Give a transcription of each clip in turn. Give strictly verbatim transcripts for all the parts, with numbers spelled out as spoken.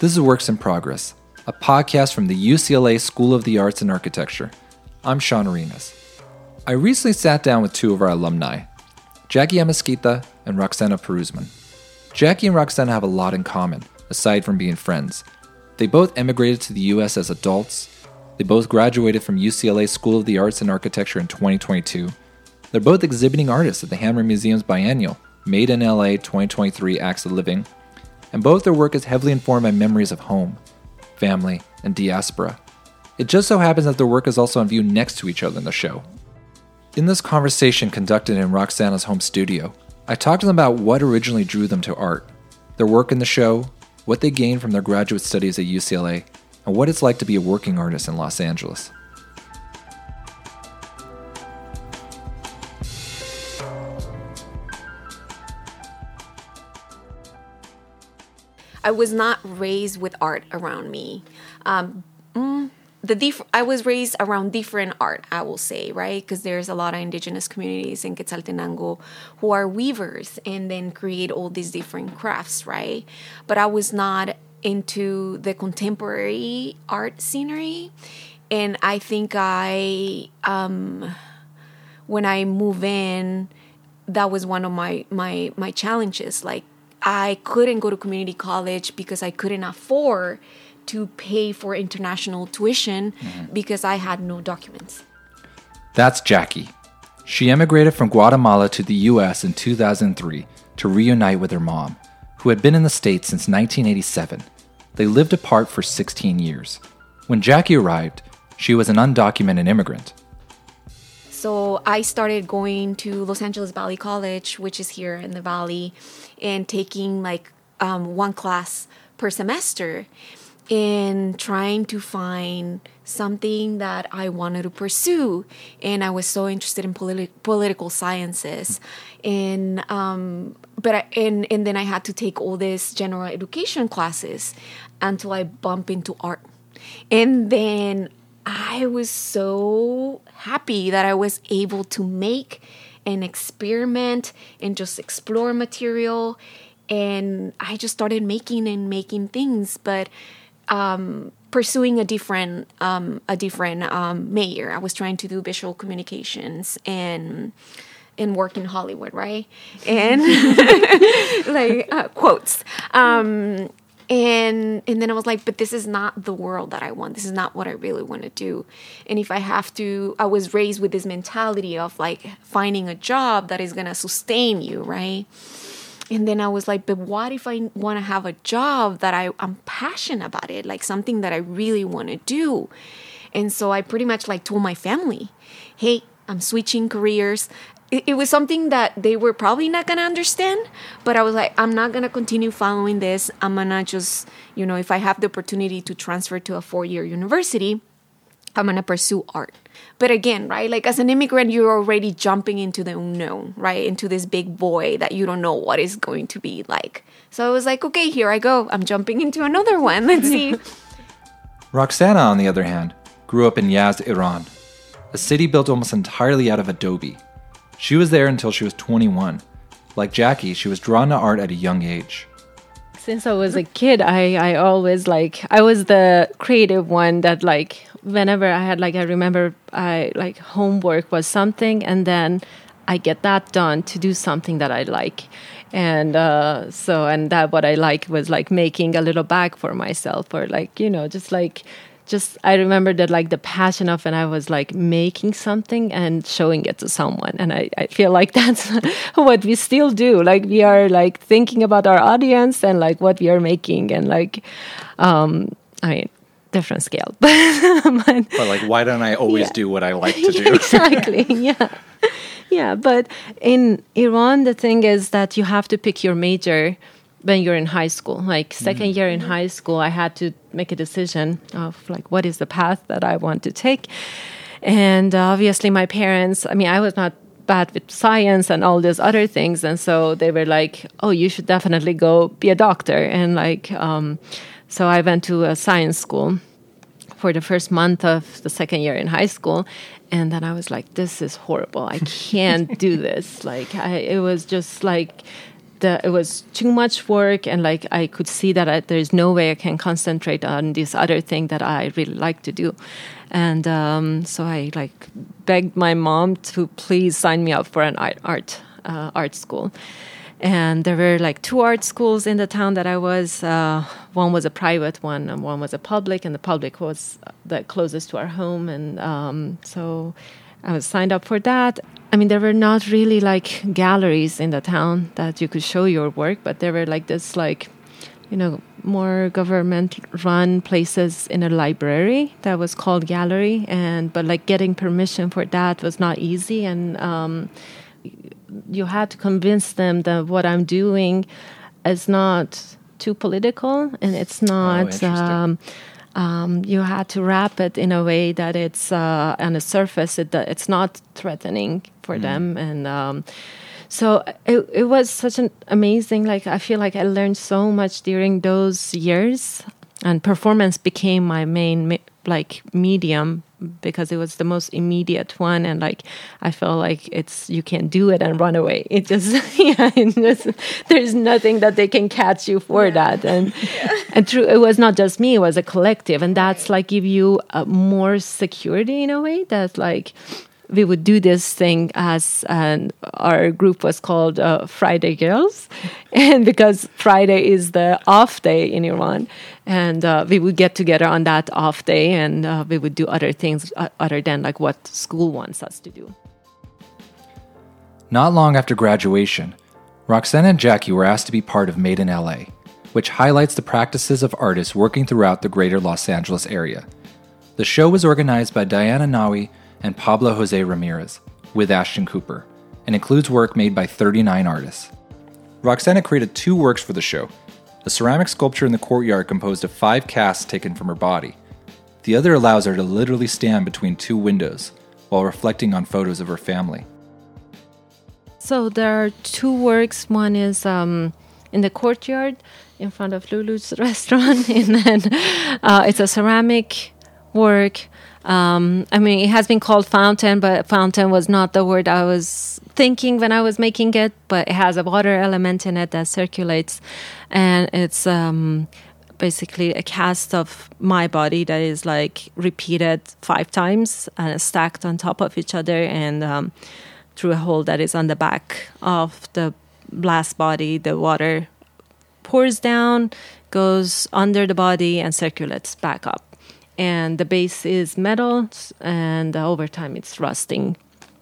This is Works in Progress, a podcast from the U C L A School of the Arts and Architecture. I'm Sean Arenas. I recently sat down with two of our alumni, Jackie Amezquita and Roxana Peruzman. Jackie and Roxana have a lot in common, aside from being friends. They both emigrated to the U S as adults. They both graduated from U C L A School of the Arts and Architecture in twenty twenty-two. They're both exhibiting artists at the Hammer Museum's biennial, Made in L A twenty twenty-three Acts of Living, and both their work is heavily informed by memories of home, family, and diaspora. It just so happens that their work is also on view next to each other in the show. In this conversation conducted in Roxana's home studio, I talked to them about what originally drew them to art, their work in the show, what they gained from their graduate studies at U C L A, and what it's like to be a working artist in Los Angeles. I was not raised with art around me. Um, mm, the dif- I was raised around different art, I will say, right? Because there's a lot of indigenous communities in Quetzaltenango who are weavers and then create all these different crafts, right? But I was not into the contemporary art scenery. And I think I, um, when I move in, that was one of my, my, my challenges. Like, I couldn't go to community college because I couldn't afford to pay for international tuition mm-hmm. because I had no documents. That's Jackie. She emigrated from Guatemala to the U S in two thousand three to reunite with her mom, who had been in the States since nineteen eighty-seven. They lived apart for sixteen years. When Jackie arrived, she was an undocumented immigrant. So I started going to Los Angeles Valley College, which is here in the Valley, and taking like um, one class per semester and trying to find something that I wanted to pursue. And I was so interested in politi- political sciences. And um, but I, and, and then I had to take all these general education classes until I bump into art. And then I was so happy that I was able to make and experiment and just explore material. And I just started making and making things, but um, pursuing a different um, a different um, major. I was trying to do visual communications and and work in Hollywood, right? And like uh, quotes. Um, And and then I was like, but this is not the world that I want. This is not what I really want to do. And if I have to, I was raised with this mentality of like finding a job that is going to sustain you, right? And then I was like, but what if I want to have a job that I, I'm passionate about it, like something that I really want to do? And so I pretty much like told my family, hey, I'm switching careers. It was something that they were probably not going to understand, but I was like, I'm not going to continue following this. I'm going to just, you know, if I have the opportunity to transfer to a four-year university, I'm going to pursue art. But again, right, like as an immigrant, you're already jumping into the unknown, right, into this big void that you don't know what is going to be like. So I was like, okay, here I go. I'm jumping into another one. Let's see. Roxana, on the other hand, grew up in Yazd, Iran, a city built almost entirely out of adobe. She was there until she was twenty-one. Like Jackie, she was drawn to art at a young age. Since I was a kid, I, I always like, I was the creative one that like, whenever I had like, I remember I like homework was something and then I get that done to do something that I like. And uh, so, and that what I like was like making a little bag for myself or like, you know, just like, Just, I remember that like the passion of when I was like making something and showing it to someone. And I, I feel like that's what we still do. Like we are like thinking about our audience and like what we are making and like, um, I mean, different scale. but, but like, why don't I always yeah. do what I like to do? Exactly, yeah. Yeah, but in Iran, the thing is that you have to pick your major when you're in high school. Like second mm-hmm. year in high school, I had to make a decision of like, what is the path that I want to take? And uh, obviously my parents, I mean, I was not bad with science and all these other things. And so they were like, oh, you should definitely go be a doctor. And like, um, so I went to a science school for the first month of the second year in high school. And then I was like, this is horrible. I can't do this. Like, I, it was just like, the, it was too much work, and like I could see that I, there's no way I can concentrate on this other thing that I really like to do. And um, so I like begged my mom to please sign me up for an art art, uh, art school. And there were like two art schools in the town that I was. Uh, one was a private one, and one was a public. And the public was the closest to our home. And um, so I was signed up for that. I mean, there were not really like galleries in the town that you could show your work, but there were like this like, you know, more government-run places in a library that was called gallery. And but like getting permission for that was not easy. And um, you had to convince them that what I'm doing is not too political, and it's not. Oh, um, um, you had to wrap it in a way that it's uh, on the surface. It, it's not threatening for mm. them, and um, so it it was such an amazing. Like I feel like I learned so much during those years, and performance became my main me- like medium, because it was the most immediate one, and like I felt like it's you can do it and run away. It just yeah, it just, there's nothing that they can catch you for yeah. that. And yeah. and true, it was not just me; it was a collective, and that's like give you uh, more security in a way. That like we would do this thing as, and our group was called uh, Friday Girls, and because Friday is the off day in Iran. And uh, we would get together on that off day, and uh, we would do other things uh, other than like what school wants us to do. Not long after graduation, Roxana and Jackie were asked to be part of Made in L A, which highlights the practices of artists working throughout the greater Los Angeles area. The show was organized by Diana Nawi and Pablo Jose Ramirez, with Ashton Cooper, and includes work made by thirty-nine artists. Roxana created two works for the show: a ceramic sculpture in the courtyard composed of five casts taken from her body. The other allows her to literally stand between two windows while reflecting on photos of her family. So there are two works. One is um, in the courtyard in front of Lulu's restaurant, and then uh, it's a ceramic work. Um, I mean, it has been called fountain, but fountain was not the word I was thinking when I was making it, but it has a water element in it that circulates, and it's um, basically a cast of my body that is like repeated five times and stacked on top of each other, and um, through a hole that is on the back of the last body, the water pours down, goes under the body, and circulates back up. And the base is metal, and uh, over time it's rusting.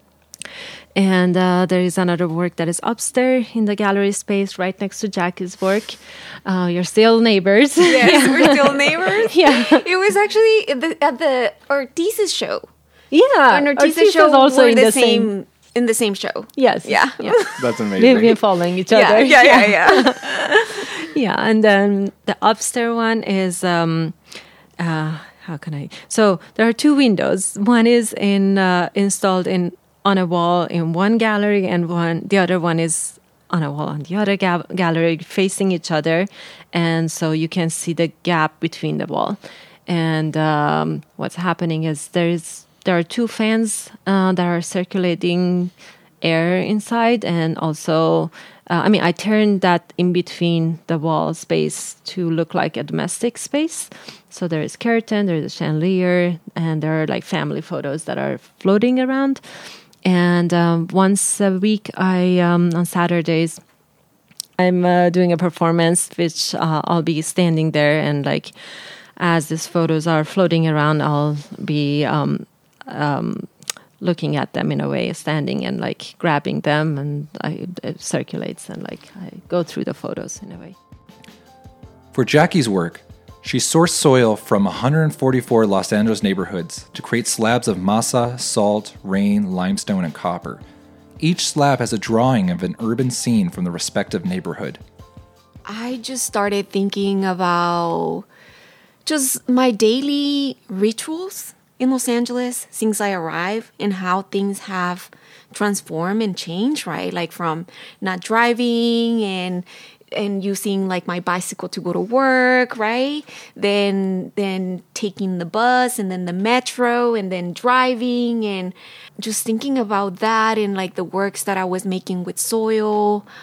And uh, there is another work that is upstairs in the gallery space right next to Jackie's work. Uh, you're still neighbors. Yes, we're still neighbors. Yeah. It was actually at the, at the Ortiz's show. Yeah. And Ortiz's Ortiz show also were in the, the same, same... in the same show. Yes. Yeah. yeah. That's amazing. We've been following each yeah, other. Yeah, yeah, yeah. Yeah, and then the upstairs one is... Um, uh, how can I... So there are two windows. One is in uh, installed in on a wall in one gallery, and one the other one is on a wall on the other ga- gallery facing each other. And so you can see the gap between the wall. And um, what's happening is there is there are two fans uh, that are circulating air inside, and also... Uh, I mean, I turned that in between the wall space to look like a domestic space. So there is curtain, there is a chandelier, and there are like family photos that are floating around. And um, once a week, I um, on Saturdays, I'm uh, doing a performance, which uh, I'll be standing there, and like as these photos are floating around, I'll be um, um, looking at them in a way, standing and like grabbing them, and I, it circulates, and like I go through the photos in a way. For Jackie's work, she sourced soil from one hundred forty-four Los Angeles neighborhoods to create slabs of masa, salt, rain, limestone, and copper. Each slab has a drawing of an urban scene from the respective neighborhood. I just started thinking about just my daily rituals in Los Angeles since I arrived, and how things have transformed and changed, right? Like from not driving and and using like my bicycle to go to work, right? Then then taking the bus, and then the metro, and then driving, and just thinking about that, and like the works that I was making with soil.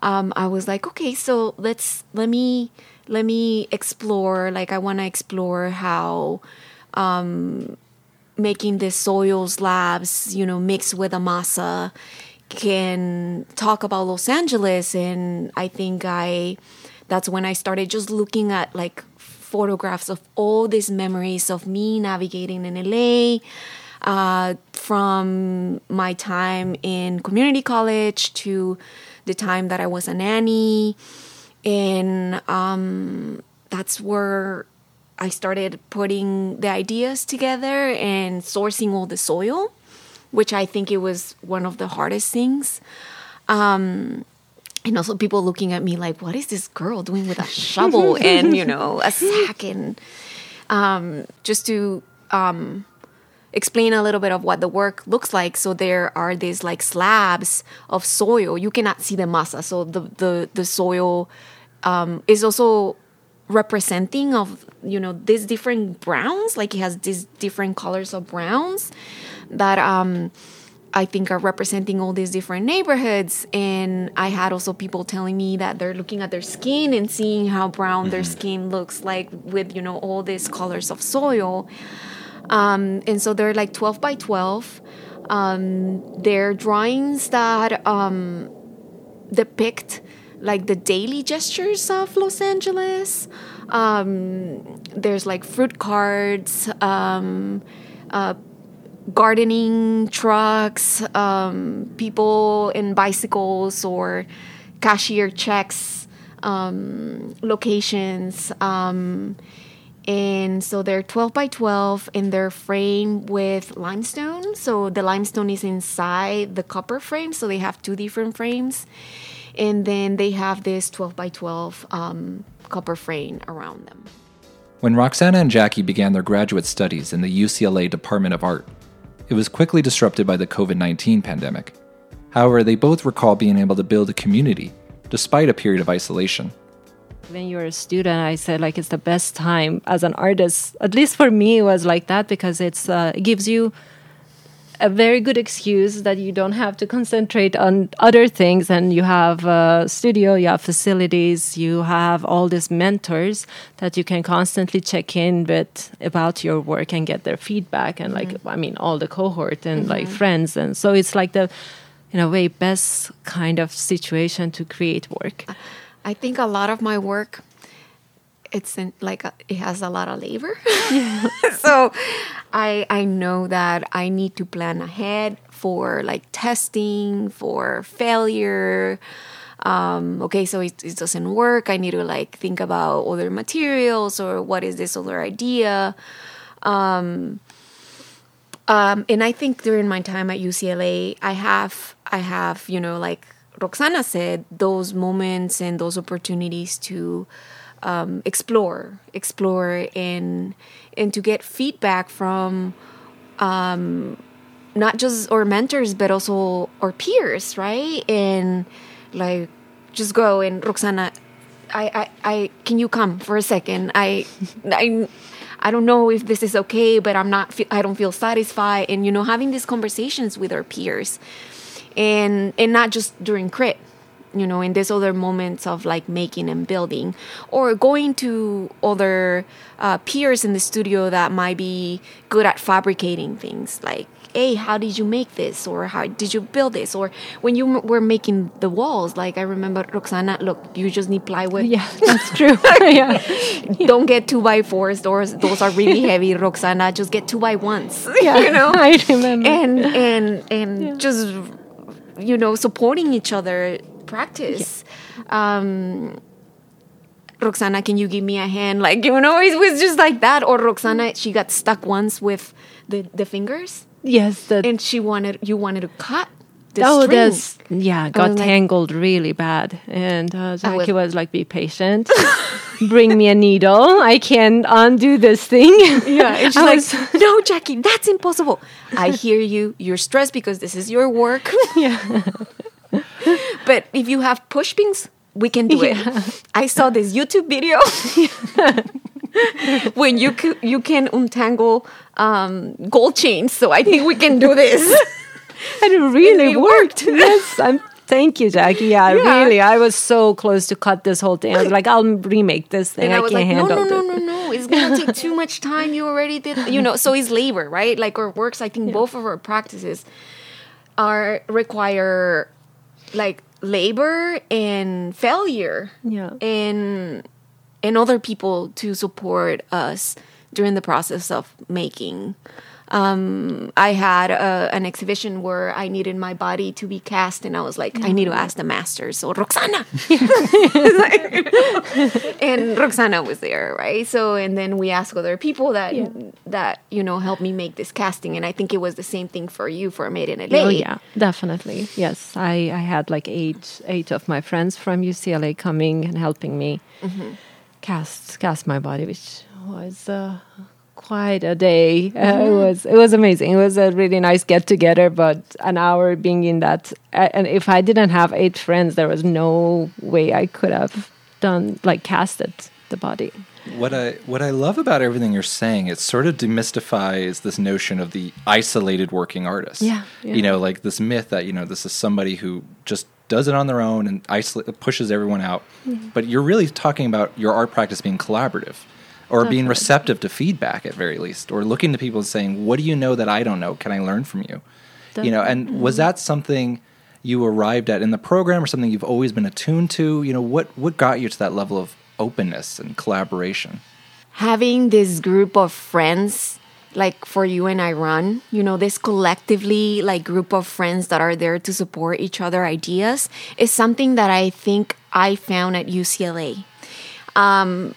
um, I was like, okay, so let's let me let me explore. Like I want to explore how um, making the soil slabs, you know, mixed with a masa, can talk about Los Angeles. And I think I that's when I started just looking at like photographs of all these memories of me navigating in L A, uh, from my time in community college to the time that I was a nanny. And um, that's where I started putting the ideas together and sourcing all the soil, which I think it was one of the hardest things. Um, and also people looking at me like, what is this girl doing with a shovel and, you know, a sack? And um, just to um, explain a little bit of what the work looks like. So there are these like slabs of soil. You cannot see the masa. So the, the, the soil um, is also representing of, you know, these different browns. Like it has these different colors of browns that um, I think are representing all these different neighborhoods. And I had also people telling me that they're looking at their skin and seeing how brown their skin looks like with, you know, all these colors of soil. Um, and so they're like twelve by twelve. Um, they're drawings that um, depict like the daily gestures of Los Angeles. Um, there's like fruit carts, um, uh, gardening trucks, um, people in bicycles or cashier checks, um, locations. Um, and so they're twelve by twelve and they're framed with limestone. So the limestone is inside the copper frame. So they have two different frames. And then they have this twelve by twelve um, copper frame around them. When Roxana and Jackie began their graduate studies in the U C L A Department of Art, it was quickly disrupted by the covid nineteen pandemic. However, they both recall being able to build a community despite a period of isolation. When you're a student, I said like it's the best time as an artist. At least for me, it was like that because it's uh, it gives you a very good excuse that you don't have to concentrate on other things, and you have a studio, you have facilities, you have all these mentors that you can constantly check in with about your work and get their feedback, and like mm-hmm. I mean all the cohort and mm-hmm. like friends, and so it's like the in a way best kind of situation to create work. I think a lot of my work, it's in, like a, it has a lot of labor. Yeah. So I I know that I need to plan ahead for like testing, for failure. Um, okay, so it, it doesn't work. I need to like think about other materials or what is this other idea. Um, um, and I think during my time at U C L A, I have I have you know like Roxana said, those moments and those opportunities to Um, explore, explore, and and to get feedback from um, not just our mentors but also our peers, right? And like just go and Roxana, I, I, I can you come for a second? I, I, I don't know if this is okay, but I'm not. I don't feel satisfied, and you know, having these conversations with our peers, and and not just during crit. You know, in these other moments of like making and building, or going to other uh, peers in the studio that might be good at fabricating things like, hey, how did you make this? Or how did you build this? Or when you m- were making the walls, like I remember, Roxana, look, you just need plywood. Yeah, that's true. yeah. Don't get two by fours. Those, those are really heavy, Roxana. Just get two by ones. Yeah, you know? I remember. And, and, and yeah. just, you know, supporting each other. Practice. Yeah. Um, Roxana, can you give me a hand? Like, you know, it was just like that. Or Roxana, she got stuck once with the, the fingers. Yes. The, and she wanted, you wanted to cut the oh, string. This, yeah, got tangled like, really bad. And uh, Jackie was, was like, be patient. Bring me a needle. I can undo this thing. Yeah. And she's like, was, no, Jackie, that's impossible. I hear you. You're stressed because this is your work. Yeah. But if you have push pins, we can do it. Yeah. I saw this YouTube video when you c- you can untangle um, gold chains. So I think we can do this. And it really and it worked. worked. Yes, I'm Thank you, Jackie. Yeah, Yeah. really. I was so close to cut this whole thing. I was like, I'll remake this thing. And I, I was can't like, no, handle no, no, this. no, no. It's going to take too much time. You already did, you know, so it's labor, right? Like our works, I think both of our practices are require like labor and failure. Yeah. And, and other people to support us during the process of making. Um, I had a, an exhibition where I needed my body to be cast, and I was like, I need to ask the masters. So Roxana, and Roxana was there, right? So, and then we asked other people that Yeah. that you know helped me make this casting, and I think it was the same thing for you for Made in L A. Oh yeah, definitely. Yes, I, I had like eight eight of my friends from U C L A coming and helping me Mm-hmm. cast cast my body, which was uh, quite a day. Uh, Mm-hmm. it was it was amazing. It was a really nice get together, but an hour being in that, uh, and if I didn't have eight friends, there was no way I could have done like casted the body. What I what I love about everything you're saying, it sort of demystifies this notion of the isolated working artist. Yeah, yeah. You know, like this myth that, you know, this is somebody who just does it on their own and isolate, pushes everyone out. Mm-hmm. But you're really talking about your art practice being collaborative, or being Definitely. receptive to feedback at very least, or looking to people and saying, what do you know that I don't know? Can I learn from you? You know, and was that something you arrived at in the program, or something you've always been attuned to? You know, what, what got you to that level of openness and collaboration? Having this group of friends like for you and I run, you know, this collectively like group of friends that are there to support each other ideas is something that I think I found at U C L A. Um,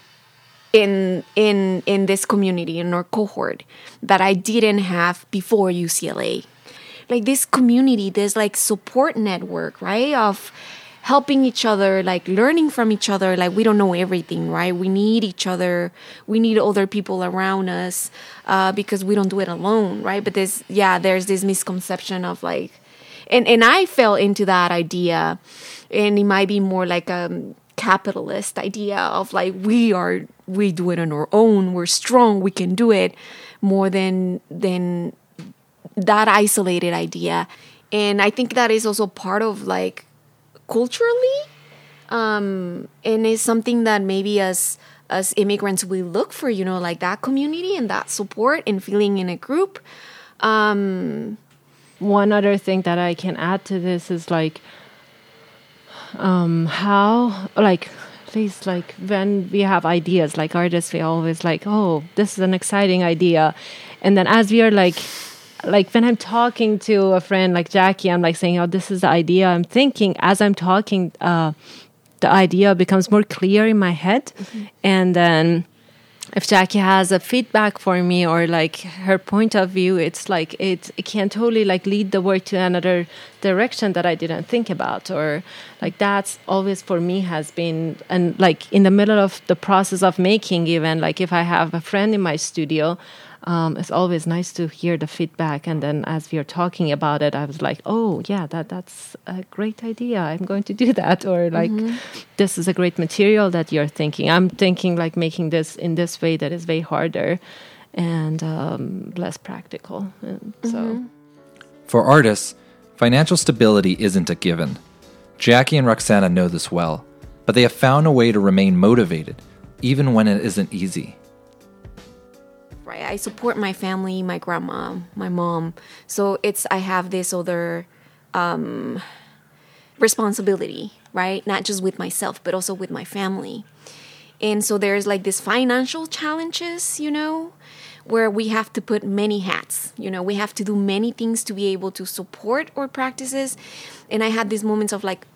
in in in this community, in our cohort, that I didn't have before U C L A. Like this community, this like support network, right? Of helping each other, like learning from each other. Like we don't know everything, right? We need each other. We need other people around us uh, because we don't do it alone, right? But there's, yeah, there's this misconception of like, and, and I fell into that idea, and it might be more like a capitalist idea of like, we are, we do it on our own. We're strong. We can do it, more than, than that isolated idea. And I think that is also part of like, culturally, um, and it's something that maybe as as immigrants we look for, you know, like that community and that support and feeling in a group. Um, One other thing that I can add to this is like um, how, like, at least like when we have ideas, like artists, we always like, oh, this is an exciting idea, and then as we are like. Like when I'm talking to a friend like Jackie, I'm like saying, oh, this is the idea I'm thinking. As I'm talking, uh, the idea becomes more clear in my head. Mm-hmm. And then if Jackie has a feedback for me or like her point of view, it's like it, it can totally like lead the work to another direction that I didn't think about. Or like that's always for me has been, and like in the middle of the process of making, even like if I have a friend in my studio, Um, it's always nice to hear the feedback, and then as we are talking about it, I was like, "Oh, yeah, that that's a great idea. I'm going to do that." Or like, mm-hmm. "This is a great material that you're thinking. I'm thinking like making this in this way that is way harder and um, less practical." And so, mm-hmm. For artists, financial stability isn't a given. Jackie and Roxana know this well, but they have found a way to remain motivated, even when it isn't easy. Right, I support my family, my grandma, my mom. So it's, I have this other um, responsibility, right? Not just with myself, but also with my family. And so there's like this financial challenges, you know, where we have to put many hats. You know, we have to do many things to be able to support our practices. And I had these moments of like,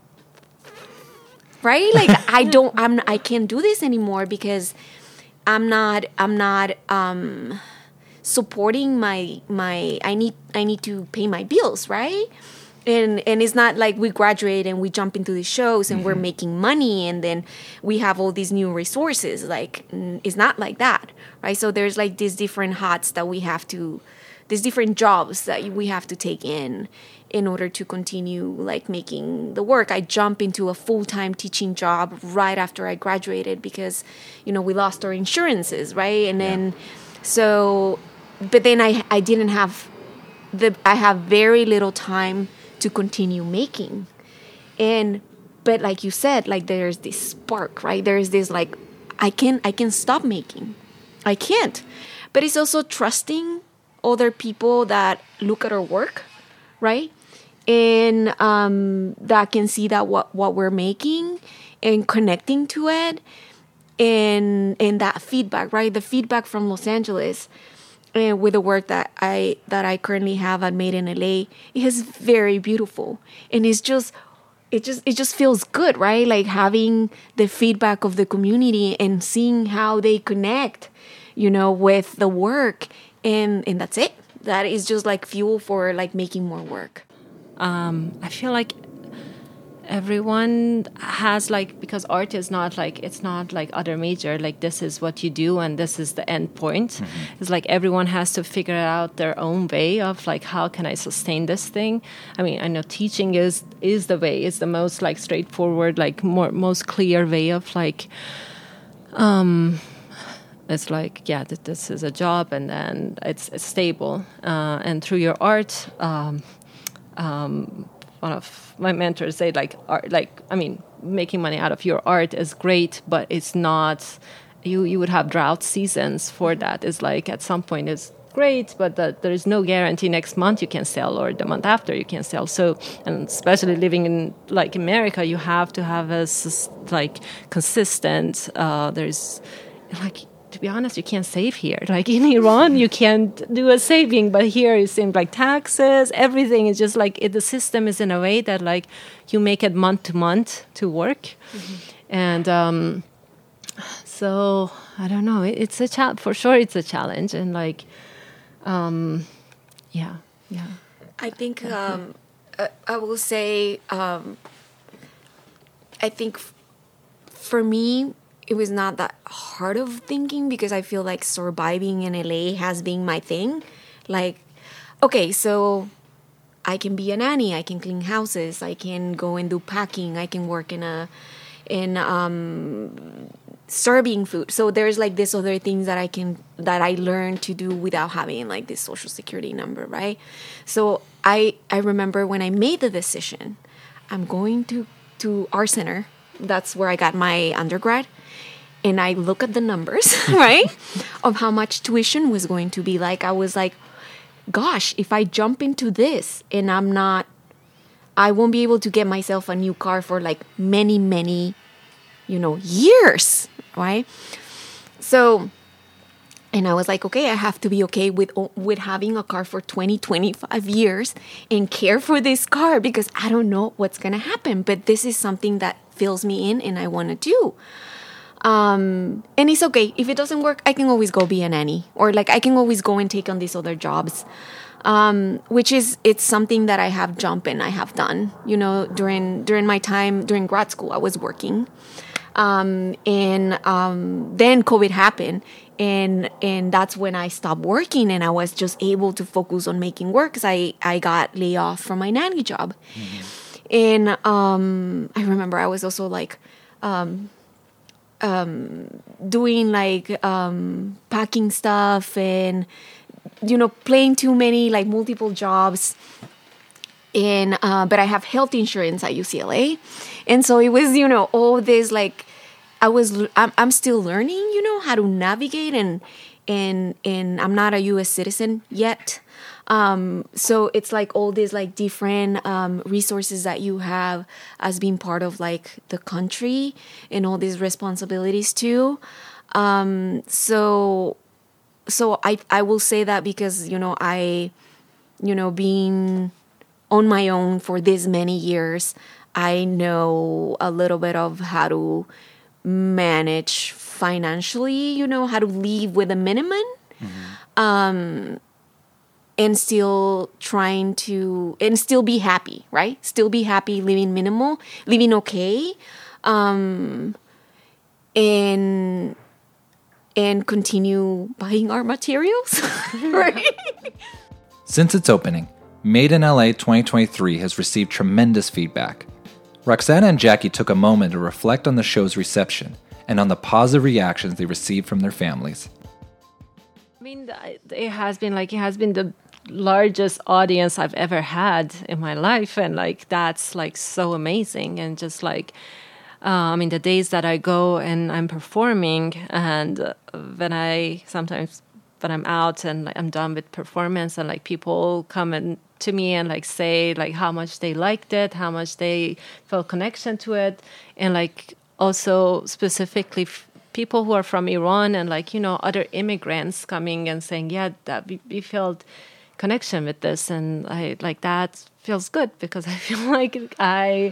right? Like I don't, I'm, I can't do this anymore because I'm not, I'm not um, supporting my, my, I need, I need to pay my bills, right? And and it's not like we graduate and we jump into these shows and mm-hmm. we're making money and then we have all these new resources. Like, it's not like that, right? So there's like these different hats that we have to, these different jobs that we have to take in in order to continue like making the work. I jump into a full-time teaching job right after I graduated because, you know, we lost our insurances, right? And yeah. then, so, but then I I didn't have the, I have very little time to continue making And but like you said, like there's this spark, right? There's this like I can I can stop making. I can't. But it's also trusting other people that look at our work, right? And um, that can see that what, what we're making and connecting to it, and and that feedback, right? The feedback from Los Angeles, and with the work that I that I currently have at Made in L A, it is very beautiful, and it's just it just it just feels good, right? Like having the feedback of the community and seeing how they connect, you know, with the work, and and that's it. That is just like fuel for like making more work. Um, I feel like everyone has like, because art is not like, it's not like other major, like this is what you do and this is the end point. Mm-hmm. It's like everyone has to figure out their own way of like, how can I sustain this thing? I mean, I know teaching is is the way, is the most like straightforward, like more most clear way of like, um, it's like, yeah, th- this is a job and then it's, it's stable. Uh, and through your art, um, um, one of my mentors said, like, art, like, I mean, making money out of your art is great, but it's not, you, you would have drought seasons for that. It's like, at some point it's great, but the, there is no guarantee next month you can sell or the month after you can sell. So, and especially living in, like, America, you have to have a, like, consistent, uh, there's, like, to be honest, you can't save here. Like in Iran, you can't do a saving, but here it seems like taxes, everything is just like, it, the system is in a way that like you make it month to month to work. Mm-hmm. And um, so, I don't know, it, it's a challenge, for sure it's a challenge. And like, um, yeah, yeah. I think, um, uh, I will say, um, I think f- for me, it was not that hard of thinking because I feel like surviving in L A has been my thing. Like, okay, so I can be a nanny, I can clean houses, I can go and do packing, I can work in a, in um, serving food. So there's like this other things that I can, that I learned to do without having like this social security number, right? So I I remember when I made the decision, I'm going to, to Art Center. That's where I got my undergrad. And I look at the numbers, right, of how much tuition was going to be. Like, I was like, gosh, if I jump into this and I'm not, I won't be able to get myself a new car for like many, many, you know, years, right? So, and I was like, okay, I have to be okay with with having a car for twenty, twenty-five years and care for this car because I don't know what's going to happen. But this is something that fills me in and I want to do. Um, and it's okay. If it doesn't work, I can always go be a nanny, or like I can always go and take on these other jobs. Um, which is, it's something that I have jumped in, I have done, you know, during, during my time, during grad school, I was working. Um, and, um, then COVID happened and, and that's when I stopped working and I was just able to focus on making work because I, I got laid off from my nanny job. Mm-hmm. And, um, I remember I was also like, um, um, doing like, um, packing stuff and, you know, playing too many, like multiple jobs. And, uh, but I have health insurance at U C L A. And so it was, you know, all this, like, I was, I'm, I'm still learning, you know, how to navigate and, and, and I'm not a U S citizen yet. Um, so it's like all these like different, um, resources that you have as being part of like the country and all these responsibilities too. Um, so, so I, I will say that because, you know, I, you know, being on my own for this many years, I know a little bit of how to manage financially, you know, how to live with a minimum. Mm-hmm. Um, and still trying to, and still be happy, right? Still be happy, living minimal, living okay. Um, and, and continue buying art materials, right? Since its opening, Made in L A twenty twenty-three has received tremendous feedback. Roxana and Jackie took a moment to reflect on the show's reception and on the positive reactions they received from their families. I mean, it has been like, it has been the largest audience I've ever had in my life, and like that's like so amazing. And just like uh, I mean, the days that I go and I'm performing, and uh, when I sometimes when I'm out and like, I'm done with performance, and like people come and to me and like say like how much they liked it, how much they felt connection to it, and like also specifically f- people who are from Iran and like, you know, other immigrants coming and saying, yeah, that we, we felt connection with this, and I like that feels good because I feel like I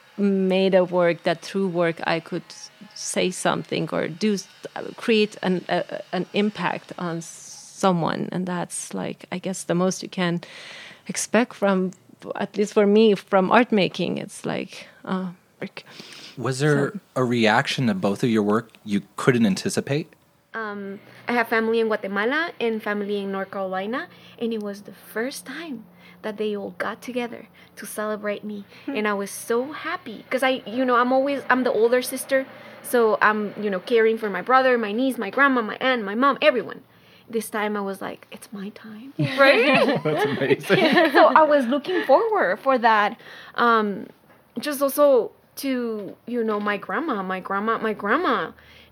made a work that through work I could say something or do create an a, an impact on someone, and that's like I guess the most you can expect from, at least for me, from art making. It's like uh, work. Was there so, a reaction to both of your work you couldn't anticipate? Um, I have family in Guatemala and family in North Carolina, and it was the first time that they all got together to celebrate me, and I was so happy because I, you know, I'm always I'm the older sister, so I'm, you know, caring for my brother, my niece, my grandma, my aunt, my mom, everyone. This time I was like, it's my time, right? That's amazing. So I was looking forward for that. Um, just also to, you know, my grandma, my grandma, my grandma.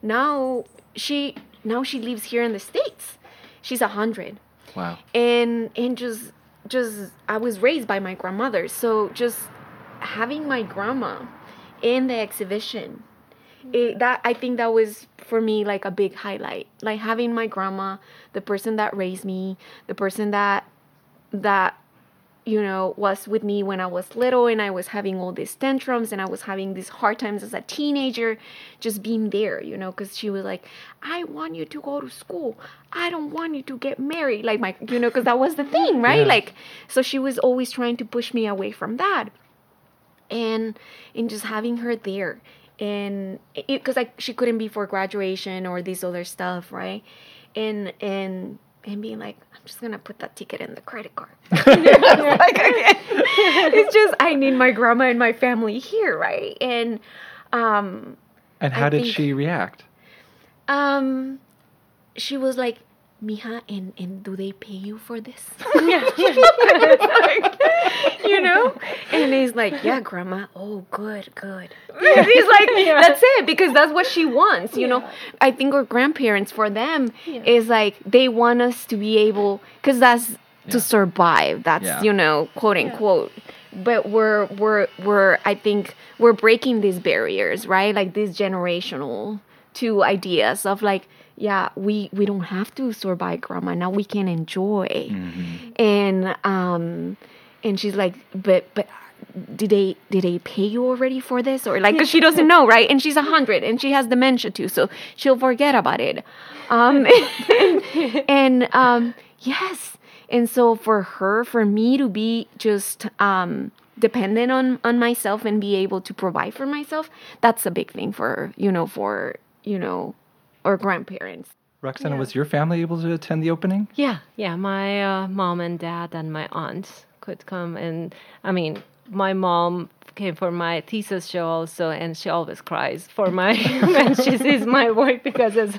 Now she now she lives here in the States. She's a hundred. Wow. And and just just I was raised by my grandmother, so just having my grandma in the exhibition. It, that I think that was for me like a big highlight, like having my grandma, the person that raised me, the person that that you know was with me when I was little and I was having all these tantrums and I was having these hard times as a teenager, just being there, you know, because she was like, I want you to go to school, I don't want you to get married, like my, you know, because that was the thing, right? Yeah. Like, so she was always trying to push me away from that, and and just having her there. And because like she couldn't be for graduation or this other stuff, right? And and and being like, I'm just gonna put that ticket in the credit card. Like, it's just I need my grandma and my family here, right? And um, and how I did think, she react? Um, she was like, Mija, and, and do they pay you for this? like, you know? And he's like, yeah, grandma. Oh, good, good. And he's like, yeah. That's it, because that's what she wants, you yeah. know? I think our grandparents, for them, yeah. is like, they want us to be able, because that's yeah. to survive. That's, yeah. you know, quote unquote. Yeah. But we're, we're, we're, I think, we're breaking these barriers, right? Like these generational two ideas of like, yeah, we, we don't have to survive, grandma. Now we can enjoy. Mm-hmm. And um, and she's like, but but did they did they pay you already for this? Or like, because she doesn't know, right? And she's a hundred, and she has dementia too, so she'll forget about it. Um, and, and um, yes, and so for her, for me to be just um dependent on on myself and be able to provide for myself, that's a big thing for you know for you know. or grandparents. Roxana, yeah. was your family able to attend the opening? Yeah, yeah. My uh, mom and dad and my aunt could come. And I mean, my mom came for my thesis show also, and she always cries for my when she sees my work because it's,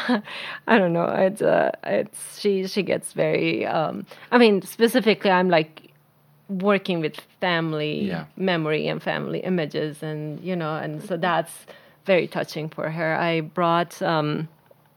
I don't know, it's, uh, it's she, she gets very, um, I mean, specifically, I'm like working with family yeah. memory and family images, and, you know, and so that's very touching for her. I brought um,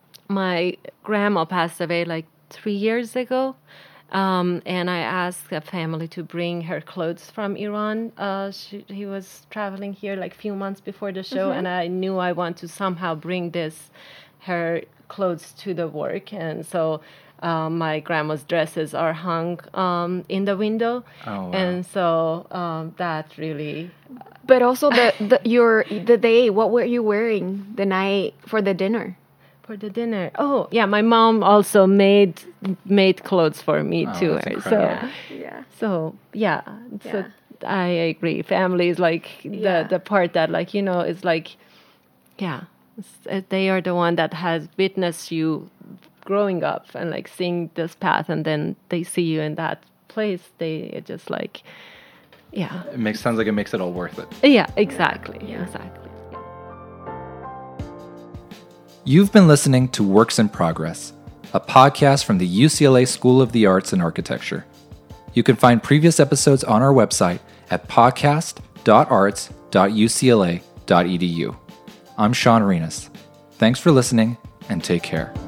my grandma passed away like three years ago, um, and I asked a family to bring her clothes from Iran. Uh, she, he was traveling here like a few months before the show, mm-hmm. and I knew I want to somehow bring this her clothes to the work, and so um, my grandma's dresses are hung um, in the window, oh, wow. and so um, that really. But also the, the your the day, what were you wearing the night for the dinner? For the dinner, oh yeah, my mom also made made clothes for me oh, too. So yeah, yeah. So yeah, yeah. so I agree. Family is like yeah. the the part that like you know is like, yeah, they are the one that has witnessed you growing up and like seeing this path, and then they see you in that place. They just like. Yeah. It makes sounds like it makes it all worth it. Yeah, exactly. Yeah. Exactly. You've been listening to Works in Progress. a podcast from the U C L A School of the Arts and Architecture. You can find previous episodes on our website at podcast dot arts dot u c l a dot e d u. I'm Sean Arenas. Thanks for listening, and take care.